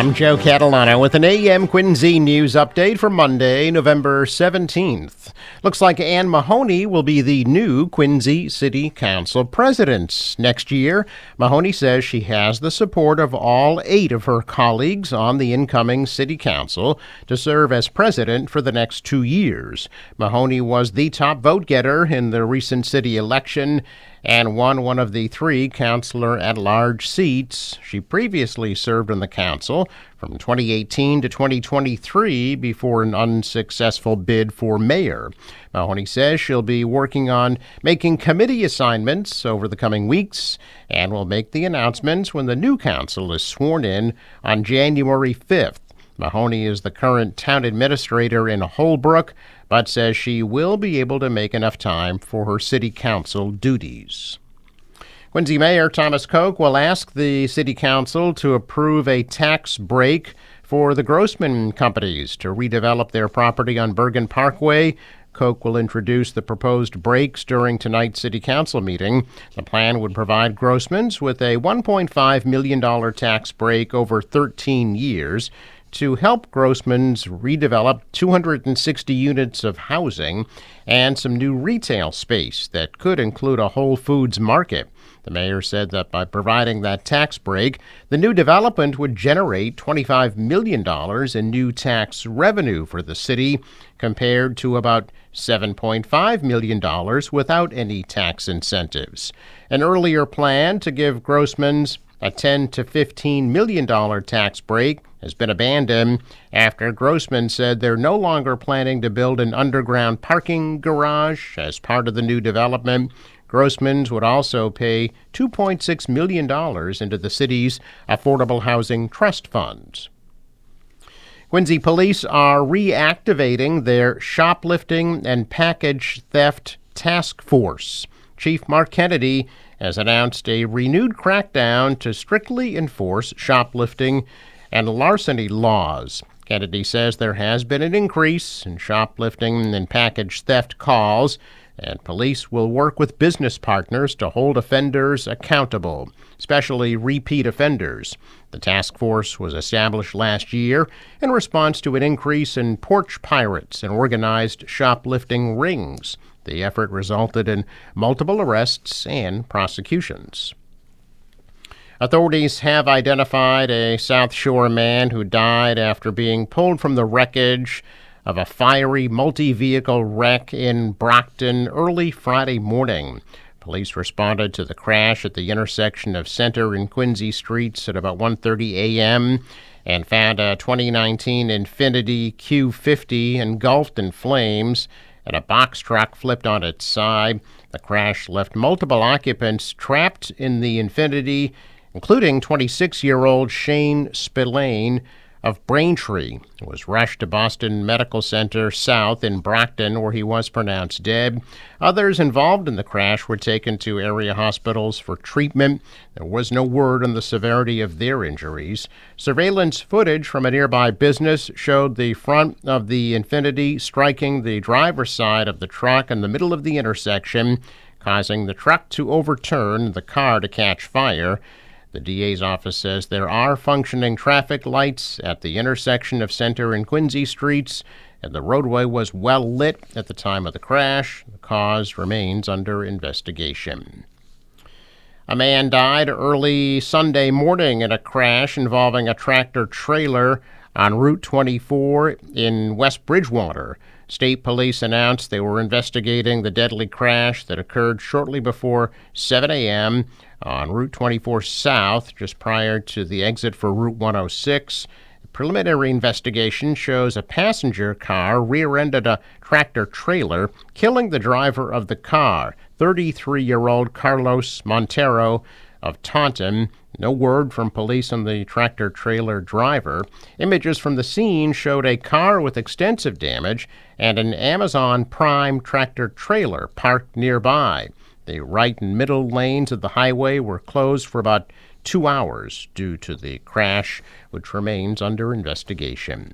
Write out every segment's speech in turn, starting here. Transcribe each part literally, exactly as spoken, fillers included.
I'm Joe Catalano with an A M Quincy News update for Monday, November seventeenth. Looks like Ann Mahoney will be the new Quincy City Council president next year. Mahoney says she has the support of all eight of her colleagues on the incoming City Council to serve as president for the next two years. Mahoney was the top vote getter in the recent city election and won one of the three councilor-at-large seats. She previously served on the council from twenty eighteen to twenty twenty-three before an unsuccessful bid for mayor. Mahoney says she'll be working on making committee assignments over the coming weeks and will make the announcements when the new council is sworn in on January fifth. Mahoney is the current town administrator in Holbrook, but says she will be able to make enough time for her city council duties. Quincy Mayor Thomas Koch will ask the city council to approve a tax break for the Grossman companies to redevelop their property on Bergen Parkway. Koch will introduce the proposed breaks during tonight's city council meeting. The plan would provide Grossman's with a one point five million dollars tax break over thirteen years to help Grossman's redevelop two hundred sixty units of housing and some new retail space that could include a Whole Foods market. The mayor said that by providing that tax break, the new development would generate twenty-five million dollars in new tax revenue for the city, compared to about seven point five million dollars without any tax incentives. An earlier plan to give Grossman's a ten to fifteen million dollars tax break has been abandoned after Grossman said they're no longer planning to build an underground parking garage as part of the new development. Grossman's would also pay two point six million dollars into the city's Affordable Housing Trust Funds. Quincy police are reactivating their shoplifting and package theft task force. Chief Mark Kennedy has announced a renewed crackdown to strictly enforce shoplifting and larceny laws. Kennedy says there has been an increase in shoplifting and package theft calls, and police will work with business partners to hold offenders accountable, especially repeat offenders. The task force was established last year in response to an increase in porch pirates and organized shoplifting rings. The effort resulted in multiple arrests and prosecutions. Authorities have identified a South Shore man who died after being pulled from the wreckage of a fiery multi-vehicle wreck in Brockton early Friday morning. Police responded to the crash at the intersection of Center and Quincy Streets at about one thirty a.m. and found a twenty nineteen Infiniti Q fifty engulfed in flames and a box truck flipped on its side. The crash left multiple occupants trapped in the Infiniti, including twenty-six-year-old Shane Spillane of Braintree, who was rushed to Boston Medical Center South in Brockton, where he was pronounced dead. Others involved in the crash were taken to area hospitals for treatment. There was no word on the severity of their injuries. Surveillance footage from a nearby business showed the front of the Infiniti striking the driver's side of the truck in the middle of the intersection, causing the truck to overturn and the car to catch fire. The D A's office says there are functioning traffic lights at the intersection of Center and Quincy Streets, and the roadway was well lit at the time of the crash. The cause remains under investigation. A man died early Sunday morning in a crash involving a tractor-trailer on Route twenty-four in West Bridgewater. State police announced they were investigating the deadly crash that occurred shortly before seven a.m. on Route twenty-four South, just prior to the exit for Route one oh six. The preliminary investigation shows a passenger car rear-ended a tractor-trailer, killing the driver of the car, thirty-three-year-old Carlos Montero of Taunton. No word from police on the tractor-trailer driver. Images from the scene showed a car with extensive damage and an Amazon Prime tractor-trailer parked nearby. The right and middle lanes of the highway were closed for about two hours due to the crash, which remains under investigation.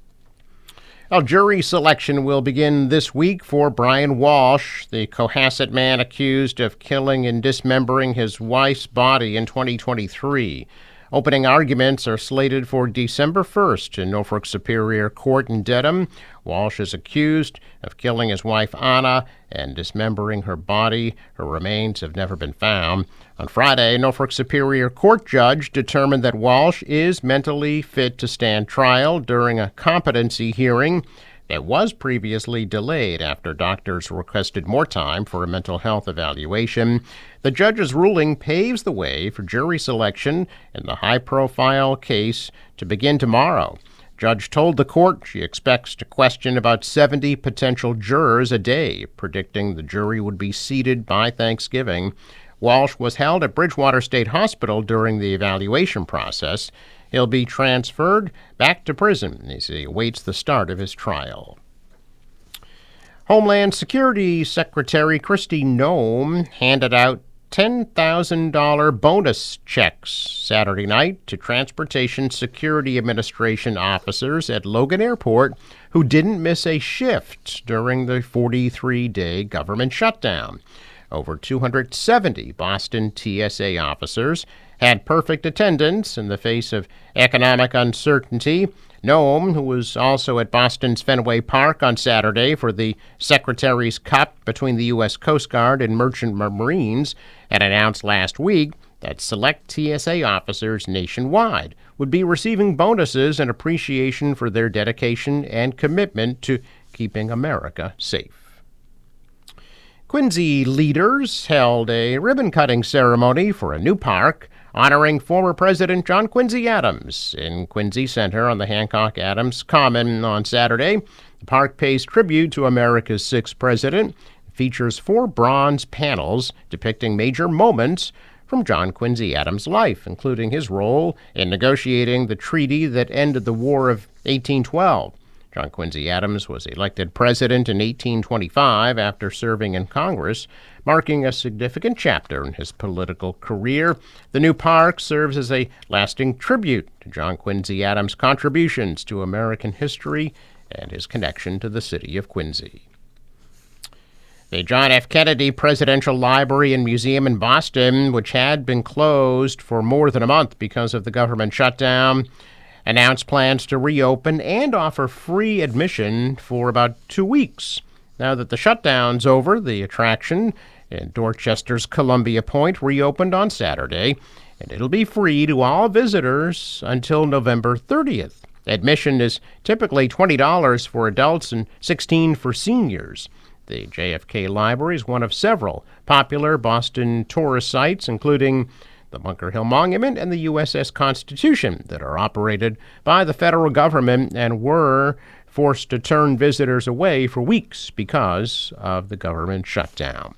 A jury selection will begin this week for Brian Walsh, the Cohasset man accused of killing and dismembering his wife's body in twenty twenty-three. Opening arguments are slated for December first in Norfolk Superior Court in Dedham. Walsh is accused of killing his wife Anna and dismembering her body. Her remains have never been found. On Friday, Norfolk Superior Court judge determined that Walsh is mentally fit to stand trial during a competency hearing that was previously delayed after doctors requested more time for a mental health evaluation. The judge's ruling paves the way for jury selection in the high-profile case to begin tomorrow. Judge told the court she expects to question about seventy potential jurors a day, predicting the jury would be seated by Thanksgiving. Walsh was held at Bridgewater State Hospital during the evaluation process. He'll be transferred back to prison as he awaits the start of his trial. Homeland Security Secretary Kristi Noem handed out ten thousand dollars bonus checks Saturday night to Transportation Security Administration officers at Logan Airport who didn't miss a shift during the forty-three day government shutdown. Over two hundred seventy Boston T S A officers had perfect attendance in the face of economic uncertainty. Noem, who was also at Boston's Fenway Park on Saturday for the Secretary's Cup between the U S Coast Guard and Merchant Marines, had announced last week that select T S A officers nationwide would be receiving bonuses in appreciation for their dedication and commitment to keeping America safe. Quincy leaders held a ribbon-cutting ceremony for a new park honoring former President John Quincy Adams in Quincy Center on the Hancock Adams Common on Saturday. The park pays tribute to America's sixth president. It features four bronze panels depicting major moments from John Quincy Adams' life, including his role in negotiating the treaty that ended the War of eighteen twelve. John Quincy Adams was elected president in eighteen twenty-five after serving in Congress, marking a significant chapter in his political career. The new park serves as a lasting tribute to John Quincy Adams' contributions to American history and his connection to the city of Quincy. The John F. Kennedy Presidential Library and Museum in Boston, which had been closed for more than a month because of the government shutdown, announced plans to reopen and offer free admission for about two weeks. Now that the shutdown's over, the attraction in Dorchester's Columbia Point reopened on Saturday, and it'll be free to all visitors until November thirtieth. Admission is typically twenty dollars for adults and sixteen dollars for seniors. The J F K Library is one of several popular Boston tourist sites, including the Bunker Hill Monument and the U S S Constitution, that are operated by the federal government and were forced to turn visitors away for weeks because of the government shutdown.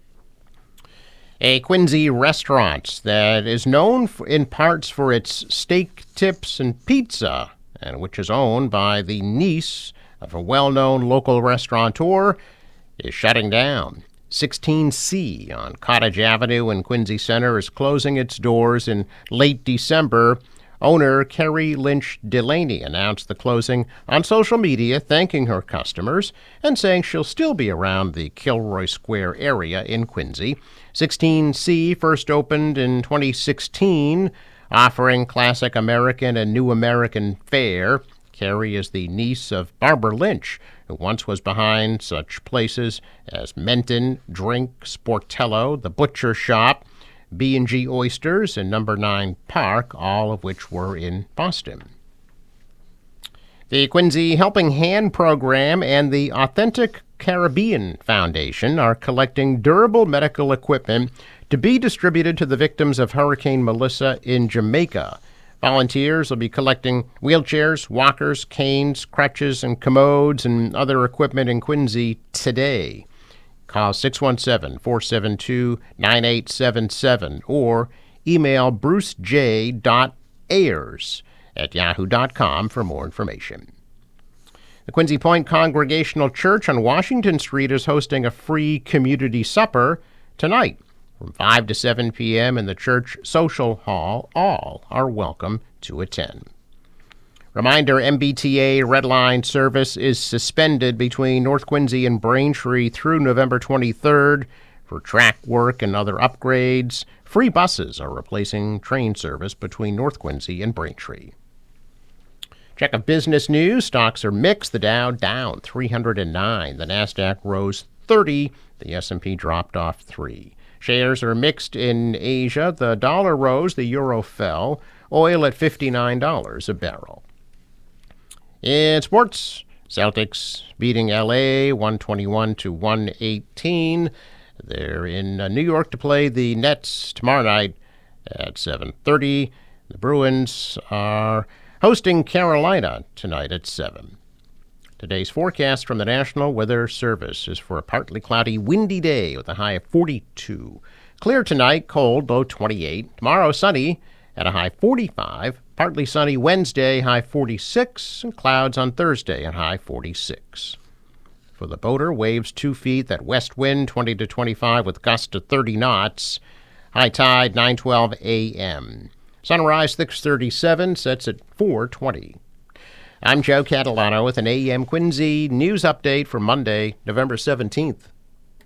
A Quincy restaurant that is known for, in parts for its steak tips and pizza, and which is owned by the niece of a well-known local restaurateur, is shutting down. sixteen C on Cottage Avenue in Quincy Center is closing its doors in late December. Owner Carrie Lynch Delaney announced the closing on social media, thanking her customers and saying she'll still be around the Kilroy Square area in Quincy. sixteen C first opened in twenty sixteen, offering classic American and new American fare. Carrie is the niece of Barbara Lynch, who once was behind such places as Menton, Drink, Sportello, The Butcher Shop, B and G Oysters, and Number nine Park, all of which were in Boston. The Quincy Helping Hand Program and the Authentic Caribbean Foundation are collecting durable medical equipment to be distributed to the victims of Hurricane Melissa in Jamaica. Volunteers will be collecting wheelchairs, walkers, canes, crutches, and commodes and other equipment in Quincy today. Call six one seven, four seven two, nine eight seven seven or email bruce j dot ayers at yahoo dot com for more information. The Quincy Point Congregational Church on Washington Street is hosting a free community supper tonight from five to seven p.m. in the church social hall. All are welcome to attend. Reminder, M B T A Red Line service is suspended between North Quincy and Braintree through November twenty-third for track work and other upgrades. Free buses are replacing train service between North Quincy and Braintree. Check of business news. Stocks are mixed. The Dow down three hundred nine. The Nasdaq rose thirty. The S and P dropped off three. Shares are mixed in Asia. The dollar rose. The euro fell. Oil at fifty-nine dollars a barrel. In sports, Celtics beating L A one twenty-one to one eighteen. They're in New York to play the Nets tomorrow night at seven thirty. The Bruins are hosting Carolina tonight at seven. Today's forecast from the National Weather Service is for a partly cloudy, windy day with a high of forty-two. Clear tonight, cold, low twenty-eight. Tomorrow, sunny at a high forty-five. Partly sunny Wednesday, high forty-six. And clouds on Thursday at high forty-six. For the boater, waves two feet. That west wind, twenty to twenty-five with gusts to thirty knots. High tide, nine twelve a.m. Sunrise six thirty-seven, sets at four twenty. I'm Joe Catalano with an A M Quincy news update for Monday, November seventeenth.